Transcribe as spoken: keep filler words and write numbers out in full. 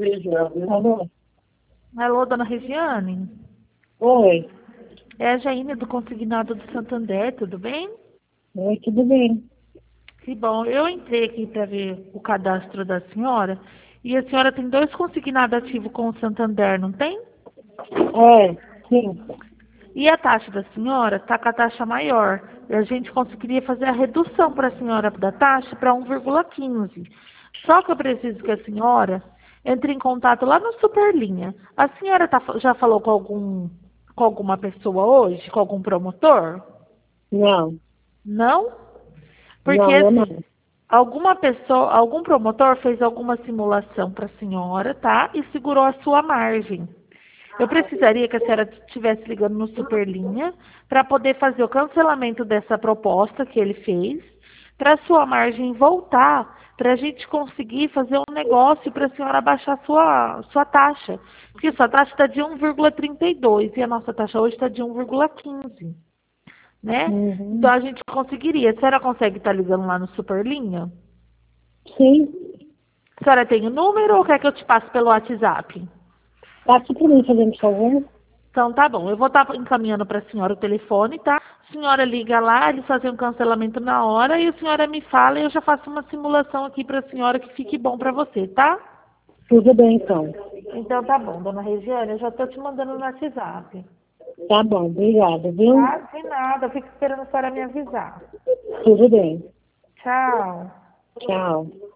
Alô? Alô, dona Regiane? Oi. É a Jaine do Consignado do Santander, tudo bem? Oi, tudo bem? Que bom. Eu entrei aqui para ver o cadastro da senhora e a senhora tem dois consignados ativos com o Santander, não tem? É, sim. E a taxa da senhora está com a taxa maior. E a gente conseguiria fazer a redução para a senhora da taxa para um vírgula quinze. Só que eu preciso que a senhora entre em contato lá no Superlinha. A senhora tá, já falou com algum com alguma pessoa hoje, com algum promotor? Não, Não? Porque não, eu não. assim, alguma pessoa, algum promotor fez alguma simulação para a senhora, tá? E segurou a sua margem. Eu precisaria que a senhora estivesse ligando no Superlinha para poder fazer o cancelamento dessa proposta que ele fez, para a sua margem voltar, para a gente conseguir fazer um negócio para a senhora baixar sua, sua taxa. Porque sua taxa está de um vírgula trinta e dois e a nossa taxa hoje está de um vírgula quinze, né? Então Uhum. a gente conseguiria. A senhora consegue estar ligando lá no Superlinha? Sim. A senhora tem o número ou quer que eu te passe pelo WhatsApp? Passa para mim, fazendo favor. Então tá bom, eu vou estar encaminhando para a senhora o telefone, tá? A senhora liga lá, eles fazem um cancelamento na hora e a senhora me fala e eu já faço uma simulação aqui para a senhora que fique bom para você, tá? Tudo bem, então. Então tá bom, dona Regiane, eu já estou te mandando no WhatsApp. Tá bom, obrigada, viu? Tá? De nada, eu fico esperando a senhora me avisar. Tudo bem. Tchau. Tchau.